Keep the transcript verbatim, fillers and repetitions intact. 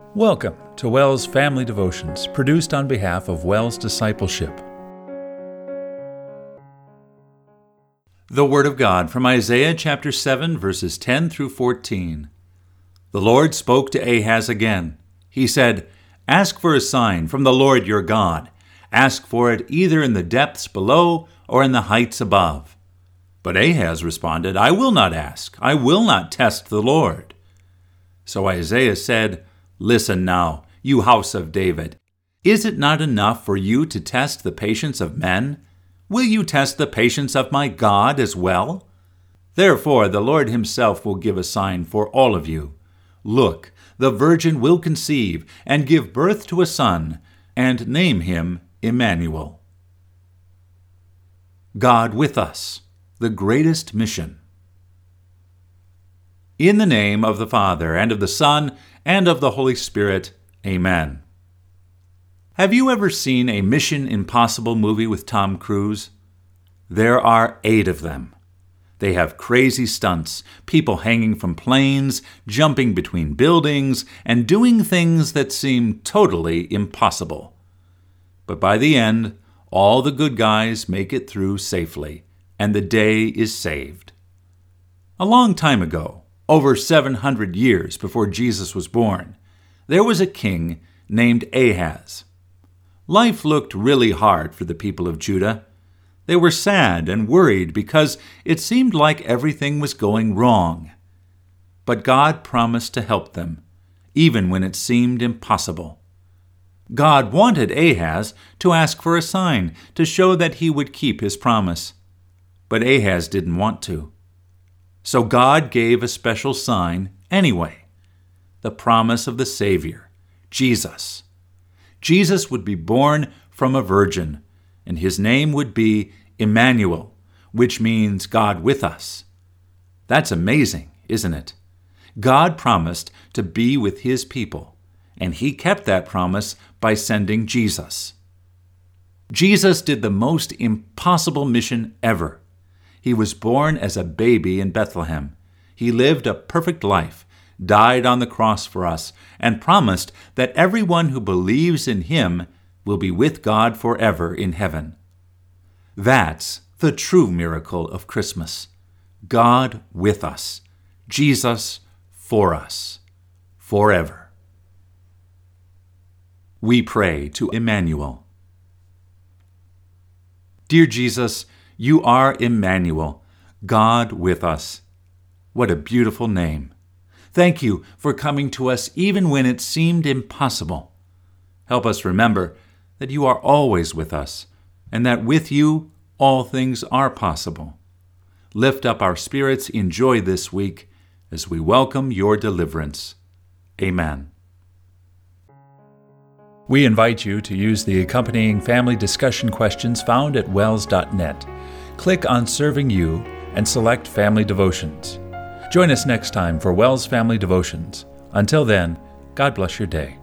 Welcome to WELS Family Devotions, produced on behalf of WELS Discipleship. The Word of God from Isaiah chapter seven, verses ten through fourteen. The Lord spoke to Ahaz again. He said, "Ask for a sign from the Lord your God. Ask for it either in the depths below or in the heights above." But Ahaz responded, "I will not ask. I will not test the Lord." So Isaiah said, "Listen now, you house of David. Is it not enough for you to test the patience of men? Will you test the patience of my God as well? Therefore the Lord himself will give a sign for all of you. Look, the virgin will conceive and give birth to a son, and name him Emmanuel." God with us, the greatest mission. In the name of the Father, and of the Son, and of the Holy Spirit, Amen. Have you ever seen a Mission Impossible movie with Tom Cruise? There are eight of them. They have crazy stunts, people hanging from planes, jumping between buildings, and doing things that seem totally impossible. But by the end, all the good guys make it through safely, and the day is saved. A long time ago, over seven hundred years before Jesus was born, there was a king named Ahaz. Life looked really hard for the people of Judah. They were sad and worried because it seemed like everything was going wrong. But God promised to help them, even when it seemed impossible. God wanted Ahaz to ask for a sign to show that he would keep his promise. But Ahaz didn't want to. So God gave a special sign anyway, the promise of the Savior, Jesus. Jesus would be born from a virgin, and his name would be Emmanuel, which means God with us. That's amazing, isn't it? God promised to be with his people, and he kept that promise by sending Jesus. Jesus did the most impossible mission ever. He was born as a baby in Bethlehem. He lived a perfect life, died on the cross for us, and promised that everyone who believes in him will be with God forever in heaven. That's the true miracle of Christmas. God with us, Jesus for us, forever. We pray to Emmanuel. Dear Jesus, you are Emmanuel, God with us. What a beautiful name. Thank you for coming to us even when it seemed impossible. Help us remember that you are always with us, and that with you all things are possible. Lift up our spirits in joy this week as we welcome your deliverance. Amen. We invite you to use the accompanying family discussion questions found at wels dot net. Click on Serving You and select Family Devotions. Join us next time for WELS Family Devotions. Until then, God bless your day.